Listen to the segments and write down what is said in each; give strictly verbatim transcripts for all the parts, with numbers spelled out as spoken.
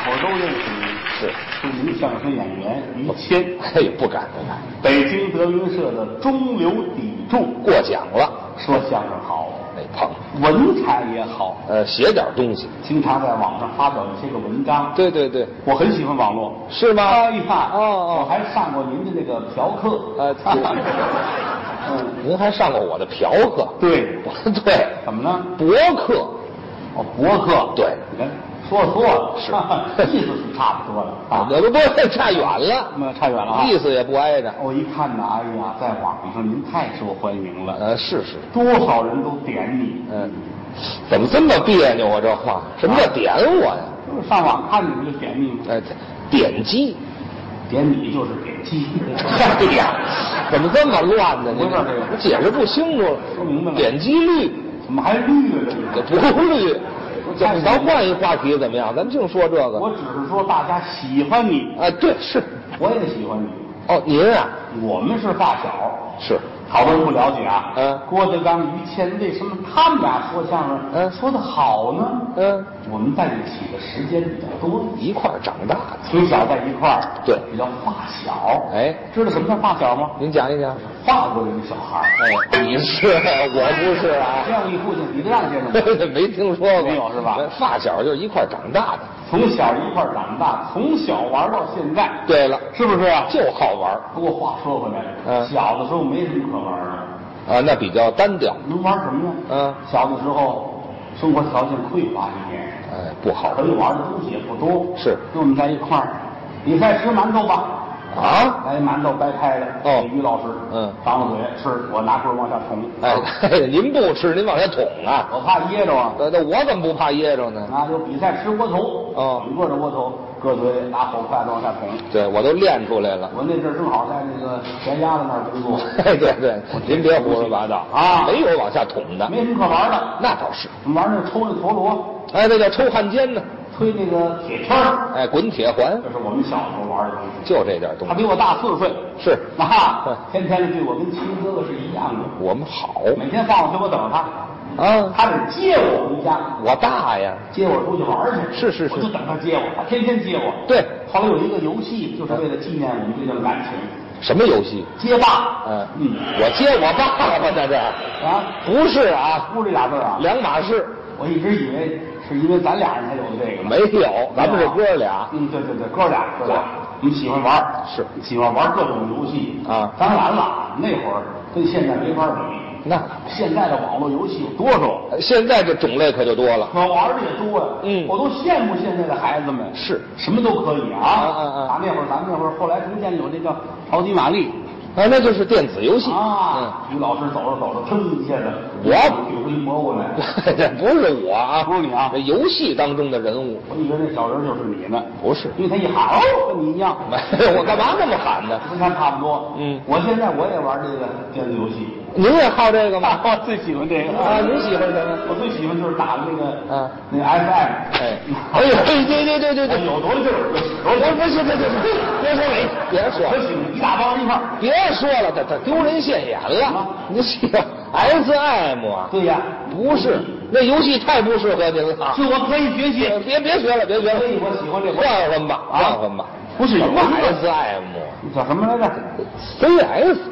口都认识你。 是， 著名相声演员于谦。 哎，不敢不敢。 北京德云社的中流砥柱， 过奖了。 说相声好， 哎，捧。 文采也好， 呃，写点东西， 经常在网上发表一些个文章。 对对对， 我很喜欢网络。 是吗？ 哎呀， 哦哦， 我还上过您的那个嫖课。 呃，嗯，您还上过我的嫖课？ 对， 对， 怎么呢？ 博客。 哦，博客。 对， 你看说错了， 是意思是差不多了啊， 不不不，差远了， 那差远了啊， 意思也不挨着。 我一看呢，哎呀，在网上您太受欢迎了。 呃，是是， 多少人都点你。 嗯，怎么这么别扭啊？这话，什么叫点我呀？ 就是上网看你们就点你。 哎，点击， 点你就是点击。 哎呀，怎么这么乱呢？ 不是这个， 我解释不清楚了。 说明白了。 点击率怎么还绿了？ 这不绿。咱换一话题怎么样？咱净说这个。 我只是说大家喜欢你。 啊，对，是， 我也喜欢你。 哦，您啊， 我们是发小。 是。 好多人不了解啊。 嗯。 郭德纲、于谦，为什么他们俩说相声嗯说的好呢？ 嗯。 我们在一起的时间比较多， 一块儿长大的， 从小在一块儿。 对。 比较发小。 哎， 知道什么叫发小吗？ 您讲一讲。 法国人的小孩。 哎，你是，我不是啊。 这样一父亲，彼得让先生没听说过。 没有是吧？ 发小就是一块儿长大的， 从小一块儿长大，从小玩到现在。 对了， 是不是啊？ 就好玩。 不过话说回来， 嗯， 小的时候没什么可玩的。 啊，那比较单调。 能玩什么呢？ 嗯， 小的时候生活条件匮乏一点， 哎，不好， 可以玩的东西也不多。 是， 跟我们在一块儿，比赛吃馒头吧。 啊， 来馒头掰开了， 哦， 于老师， 嗯， 张着嘴吃，我拿棍往下捅。 哎，您不吃，您往下捅啊？ 我怕噎着啊。 那那我怎么不怕噎着呢？ 啊，就比赛吃窝头， 哦， 整个的窝头，搁嘴里拿火筷子往下捅。 对，我都练出来了。 我那阵儿正好在那个田鸭子那儿工作。 对对对，您别胡说八道啊， 没有往下捅的， 没什么可玩的。 那倒是， 我们玩那抽那陀螺， 哎，那叫抽汉奸呢。 推那个铁圈儿， 哎，滚铁环， 这是我们小时候玩的东西， 就这点东西。 他比我大四岁， 是啊，天天的对我跟亲哥哥是一样的。 我们好， 每天放学我等着他， 啊， 他得接我回家。 我大呀， 接我出去玩去。 是是是， 我就等他接我，他天天接我。 对， 后来有一个游戏，就是为了纪念我们这段感情。 什么游戏？ 街霸。 嗯嗯， 我接我爸爸在这儿啊？ 不是啊， 不是这俩字啊， 两码事。 我一直以为是因为咱俩人才有的这个呢。 没有，咱们是哥俩。 嗯，对对对，哥俩，哥俩，我们喜欢玩， 是喜欢玩各种游戏啊。 当然了，那会儿跟现在没法比。 那现在的网络游戏有多少？ 现在这种类可就多了， 可玩的也多呀。 嗯， 我都羡慕现在的孩子们， 是什么都可以啊。 啊啊啊！ 打那会儿，咱们那会儿，后来逐渐有那叫超级玛丽。 啊，那就是电子游戏啊！于老师走着走着，腾一下子， 我举回蘑菇来。 这不是我啊， 不是你啊， 这游戏当中的人物。 我以为那小人就是你呢。 不是， 因为他一喊哦，跟你一样。 我干嘛那么喊呢？ 跟他差不多。 嗯， 我现在我也玩这个电子游戏。 您也好这个吗？ 我最喜欢这个啊！您喜欢什么？ 我最喜欢就是打的那个啊， 那个 F M。 哎，哎呦，对对对对对， 有多大劲儿？ 我不行，别别别，别说你，别说， 我喜欢一大帮人一块儿。 别说了，他他丢人现眼了。你喜欢 S M 啊？ 对呀， 不是，那游戏太不适合您了。 就我可以学习。 别别学了，别学了。 所以我喜欢这个。 换换吧，换换吧。 不是有 S M， 叫什么来着 ？C S。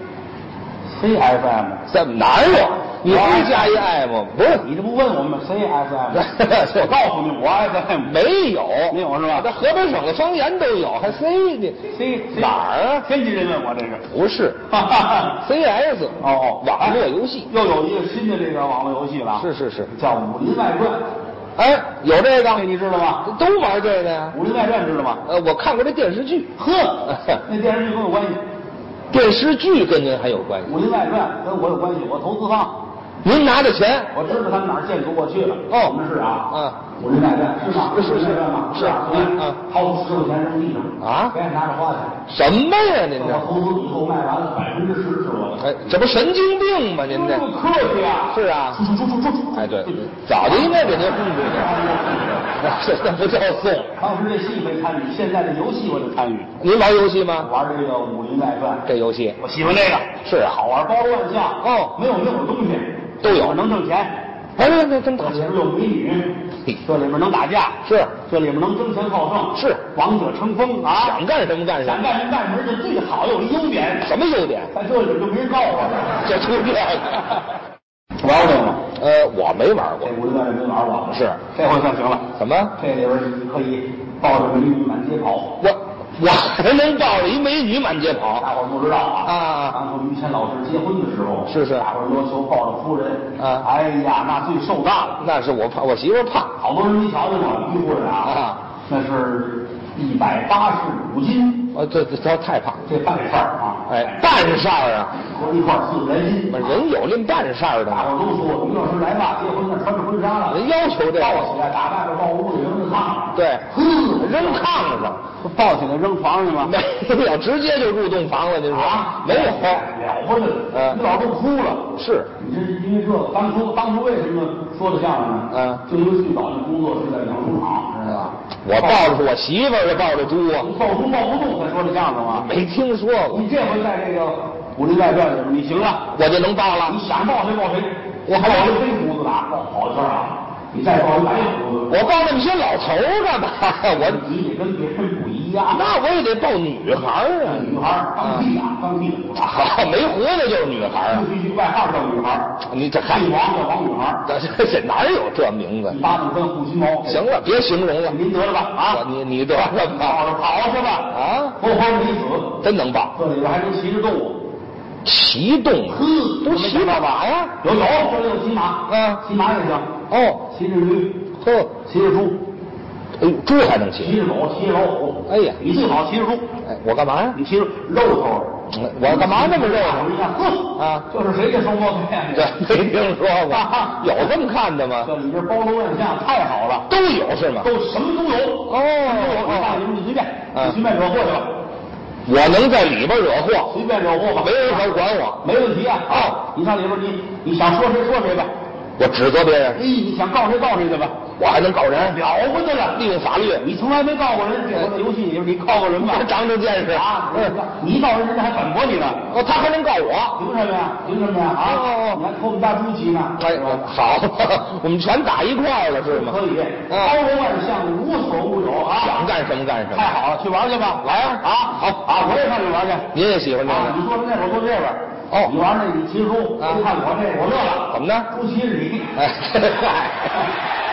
C F M 怎么哪有？你不加一 M 不是？ 你这不问我们 C F M？ 我告诉你，我 F M 没有， 没有是吧？ 这河北省的方言都有，还 C 呢 ？C 哪儿啊？ 天津人问我这个不是 C S 哦哦， 网络游戏又有一个新的这个网络游戏了， 是是是， 叫《武林外传》。 哎，有这个， 你知道吗？ 都玩这个呀， 《武林外传》知道吗？ 呃，我看过这电视剧。 呵，那电视剧跟我有关系。 电视剧跟您还有关系？ 《武林外传》跟我有关系，我投资方。 您拿的钱？ 我知道他们哪儿建筑过去了。 哦， 我们是啊。 嗯。 武林外传是吗？ 是是是吗？ 是啊。 嗯嗯。掏出十块钱扔地上啊， 别拿着花钱。 什么呀？您这？ 我投资以后卖完了百分之十是我的。 哎，这不神经病吗？您这？ 不客气啊。 是啊。 出出出出出。 哎，对，早就应该给您轰出去。这这不叫送。 当时这戏没参与，现在这游戏我得参与。 您玩游戏吗？ 玩这个《武林外传》 这游戏， 我喜欢这个。 是啊， 好玩，包罗万象。 哦， 没有没有东西都有， 能挣钱。 哎，那那真大钱， 有美女， 这里面能打架， 是这里面能争强好胜， 是王者称锋啊！ 想干什么干什么， 想干什么干什么，这最好有一优点， 什么优点？ 在这里就没人告我， 这出这个。 玩过这个吗？ 呃，我没玩过这。武林外没玩过， 是这回算行了。 怎么？ 这里边你可以抱着美女满街跑。 我我还能抱着一美女满街跑？ 大伙儿不知道啊。 啊当初于谦老师结婚的时候， 是是大伙儿要求抱着夫人。 啊哎呀，那最受大了。 那是我怕我媳妇胖。 好多人没瞧见过于夫人啊， 啊那是一百八十五斤。 哦，这这这太胖。 这半扇儿啊， 哎，半扇儿啊， 合一块儿四百斤。 人有那半扇儿的大伙吗？ 儿都说于老师来吧，结婚那穿着婚纱了， 人要求这个。 抱起来打外边抱屋里扔在炕上。 对， 呵， 扔炕上。 抱起来扔床上去吗？ 没有，直接就入洞房了。您说啊， 没有？ 了不得了， 嗯于老师都哭了。 是， 你这是因为这个，当初当初为什么说的相声呢？ 嗯， 就因为最早的工作是在养猪场，知道吧？ 我抱着我媳妇儿就抱着猪啊， 抱猪抱不动才说的相声吗？ 没听说过。 你这回在这个《武林外传》里边，你行了， 我就能抱了你。想抱谁抱谁， 我还抱一黑胡子的啊，抱好圈啊！你再抱一白胡子， 我抱那么些老头儿干嘛？我你得跟别人不一样。 那我也得抱女孩儿啊。 女孩儿放屁啊，放屁的胡子， 好，没胡子就是女孩儿啊。 必须外号叫女孩儿， 你这还姓王叫王女孩儿， 这这这哪有这名字？ 一巴掌分护心毛。 行了，别形容了。 您得了吧啊！ 你你得了吧？ 抱着跑是吧？ 啊， 活活没死， 真能抱。 这里边还能骑着动物。 骑动物呵， 都骑马呀？ 有有，这里有骑马， 嗯骑马也行， 哦， 骑着驴， 呵， 骑着猪， 哎呦，猪还能骑？ 骑着狗，骑着老虎。 哎呀你最好骑着猪， 哎，我干嘛呀？ 你骑着肉头。 我干嘛那么肉我一看，呵啊， 就是谁家双胞胎这呀？ 没听说过，有这么看的吗？ 这你这包罗万象，太好了， 都有是吗？ 都什么都有。 哦什么都有。你上里边你随便， 嗯你随便惹祸去吧， 我能在里边惹祸， 随便惹祸吧， 没人敢管我。 没问题啊。 哦， 你上里边你你想说谁说谁吧。 我指责别人， 哎，你想告谁告谁去吧， 我还能告人， 了不得了。 利用法律， 你从来没告过人，这回在游戏里边你告过人吧？ 长长见识啊！ 嗯， 你一告人，人家还反驳你呢。 哦，他还能告我。 凭什么呀？凭什么呀？啊！ 哦哦哦你还偷我们家猪骑呢？ 哎，好，我们全打一块儿了是吗？ 可以， 嗯包罗万象，无所不有啊！ 想干什么干什么。 太好了，去玩去吧！ 来啊啊！好啊，我也上去玩去。 您也喜欢这啊， 个？ 你说的那会儿都这边。 哦你玩那，你骑猪， 啊一看我这，我乐了。 怎么呢？ 猪骑着你。 哎，嗨。